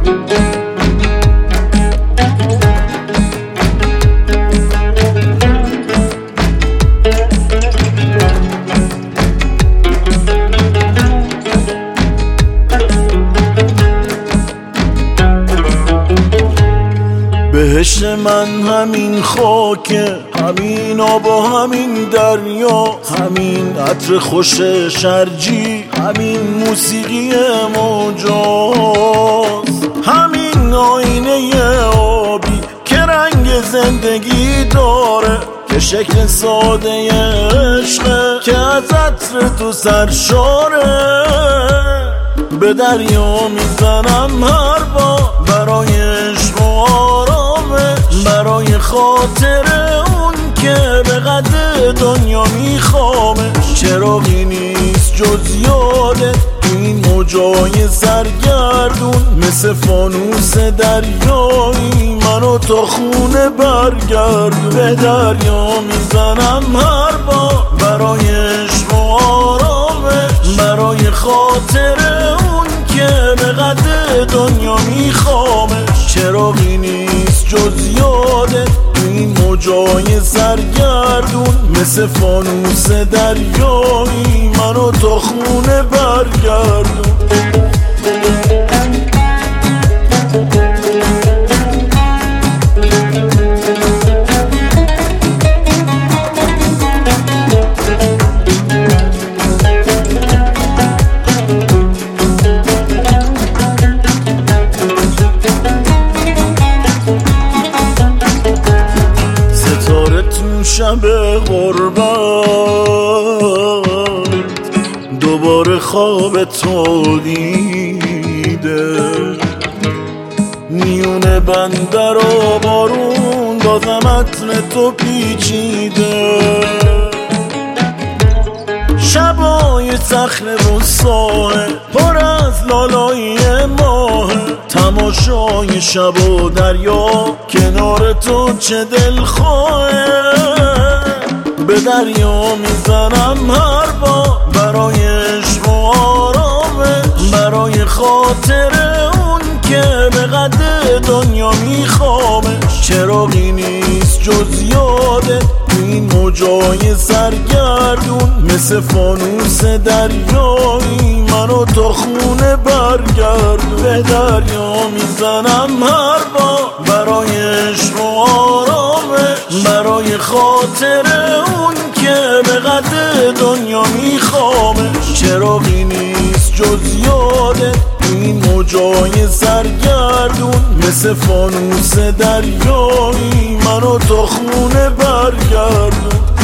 بهشت من همین خاکه، همین آب و همین دریا، همین عطر خوش شرجی، همین موسیقی موجاست، همین آینه آبی که رنگ زندگی داره، که شکل ساده عشقه که از عطر تو سرشاره. به دریا میزنم هر بار برای عشق و آرامش، برای خاطر اون که به قد دنیا میخوامش. چراغی نیست جز یادت این موجای سرگردون، مثل فانوس دریایی منو تا خونه برگردون. به دریا میزنم هر بار برای عشق و آرامش، برای خاطر اون که به قد دنیا میخوامش. چراغی نیست جز یادت این موجای سرگردون، مثل فانوس دریایی منو تا خونه برگردون. شب غربت دوباره خواب تو دیده، میونه بندر و بارون بازم عطر تو پیچیده. شبای صخره و ساحل پر از لالایی ماه، تماشای شب و دریا کنار تو چه دلخواهه. به دریا میزنم هر بار برای عشق و آرامش، برای خاطر اون که به قد دنیا میخوامش. چراغی نیست جز یادت این موجای سرگردون، مثل فانوس دریایی منو تا خونه برگردون. به دریا میزنم هر بار برای عشق و آرامش، برای خاطر اون که به قد دنیا میخوامش. چراغی نیست جز یادت این موجای سرگردون، مثل فانوس دریایی منو تا خونه برگردون.